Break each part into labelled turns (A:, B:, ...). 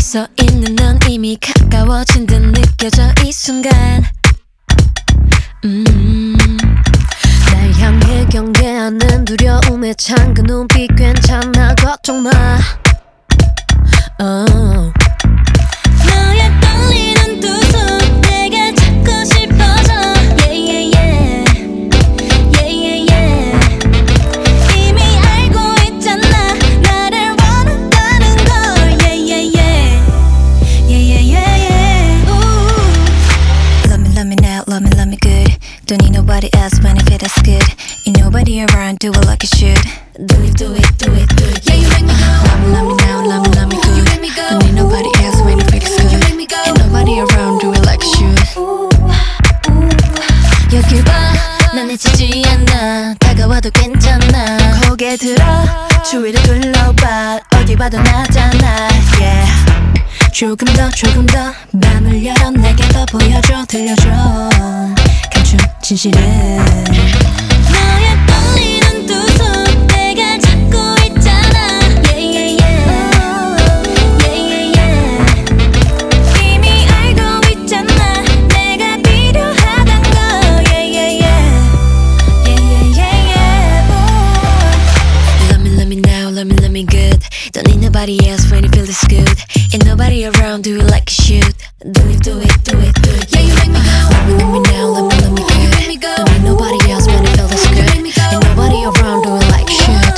A: 서 있는 넌 이미 가까워진 듯 느껴져 이 순간 날 향해 경계하는 두려움에 찬 그 눈빛 괜찮아 걱정 마 너의 떨리는 두 손 내가 잡고 싶어져 yeah, yeah, yeah. Yeah, yeah, yeah. 이미 알고 있잖아 나를 원한다는 걸 yeah, yeah, yeah. Yeah, yeah, yeah, yeah. Ooh.
B: Love me now, love me good. Don't need nobody else when I feel that's good. Ain't nobody around, do it like you should.
A: Do it, do it, do it, do it. Yeah, you make me go.
B: Love me now, love me good.
A: You make me go.
B: Don't need nobody else when I feel that's good.
A: You make me go.
B: Ain't nobody around, do it like you should.
A: 여길 봐, 난 해치지 않아. 다가와도 괜찮아.
B: 고개 들어, 주위를 둘러봐. 어디 봐도 나잖아, yeah. 조금 더 맘을 열어 내게 더 보여줘 들려줘 감춘 진실은
A: 너의 떨리는 두 손 내가 잡고 있잖아 yeah, yeah, yeah. Yeah, yeah, yeah. 이미 알고 있잖아 내가 필요하단 거 yeah, yeah, yeah. Yeah, yeah, yeah, yeah.
B: Love me now, love me good. Don't need nobody else when you feel this good. Ain't nobody around, do it like you should.
A: Do it, do it, do it, do it. Yeah, you make me go.
B: Love me now, love me good.
A: You make me go.
B: Don't need nobody else when you feel this good.
A: make me go.
B: Ain't nobody around, do it like you should.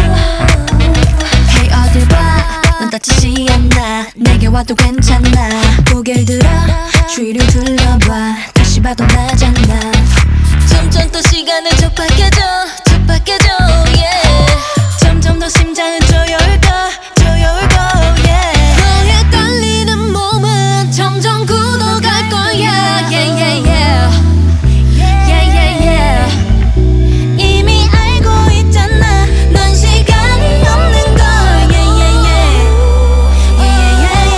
B: Hey 어딜 봐, 넌 다치지 않아. 내게 와도 괜찮아. 고개를 들어, 주위를 둘러봐. 다시 봐도 나잖아.
A: 점점 더 시간은 촉박해져 yeah. 점점 더 심장은 조여올까 yeah. 너의 떨리는 몸은 점점 굳어갈 거야 yeah, yeah, yeah. Yeah, yeah, yeah. 이미 알고 있잖아 넌 시간이 없는 걸 yeah, yeah, yeah. Yeah, yeah,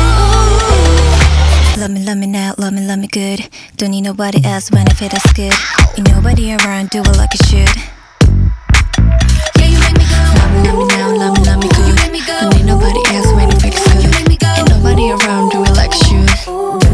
A: yeah.
B: Love me now, love me good. Don't need nobody else when I feel that's good. Ain't nobody around, do it like you should.
A: Yeah, you make me go.
B: Love me now, love me good.
A: You make me go.
B: Don't need nobody else when I feel that's good.
A: You make me go.
B: Ain't nobody around, do it like you should.